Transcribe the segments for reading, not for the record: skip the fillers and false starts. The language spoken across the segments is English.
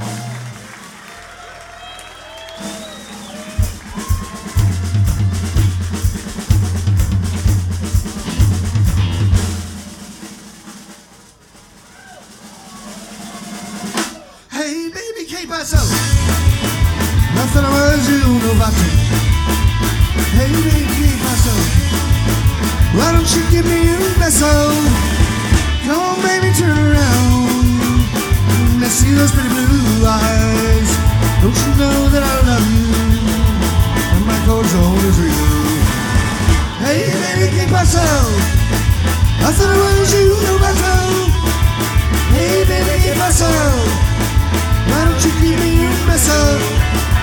Hey baby, ¿qué pasó? Nothing was you know about me. Hey baby, ¿qué pasó? Why don't you give me a beso? Come on baby, turn around. Let's see those pretty blue eyes. Don't you know that I love you? And my corazón is real. Hey baby, ¿qué pasó? Nothing was you know about me. Hey baby, ¿qué pasó? Why don't you give me a beso?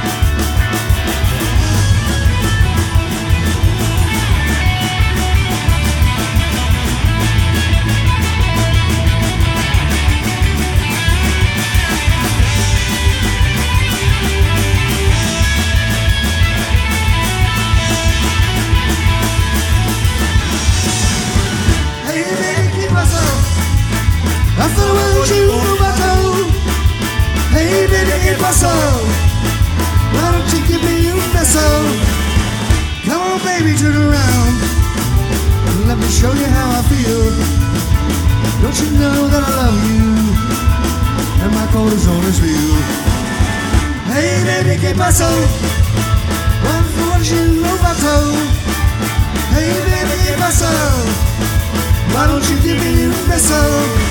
Hey baby, ¿qué pasó? Nothing was you know about me. Hey baby, ¿qué pasó? Why don't you give me un beso? Come on baby, turn around. Let me show you how I feel. Don't you know that I love you? And my corazón is real. Hey baby, ¿qué pasó? What you know about me? Hey baby, ¿qué pasó? Why don't you give me un beso?